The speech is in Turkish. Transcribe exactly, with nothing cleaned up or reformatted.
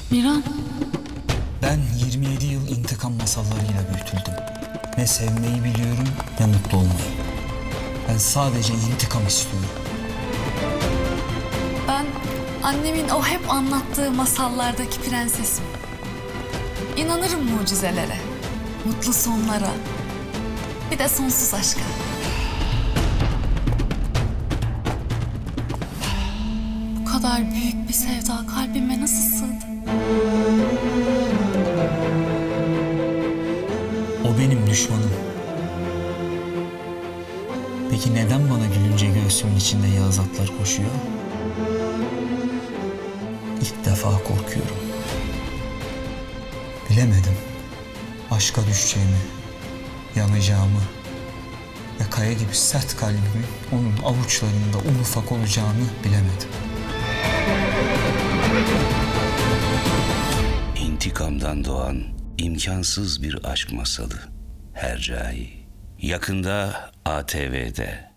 Miran. Ben yirmi yedi yıl intikam masallarıyla büyütüldüm. Ne sevmeyi biliyorum ne mutlu olmayı. Ben sadece intikam istiyorum. Ben annemin o hep anlattığı masallardaki prensesim. İnanırım mucizelere, mutlu sonlara, bir de sonsuz aşka. Bu kadar büyük bir sevda kalbime nasıl sığdı? O benim düşmanım. Peki neden bana gülünce göğsümün içinde yağız atlar koşuyor? İlk defa korkuyorum. Bilemedim. Aşka düşeceğimi, yanacağımı ve kaya gibi sert kalbimin onun avuçlarında un ufak olacağını bilemedim. İntikamdan doğan imkansız bir aşk masalı. Hercai. Yakında A T V'de.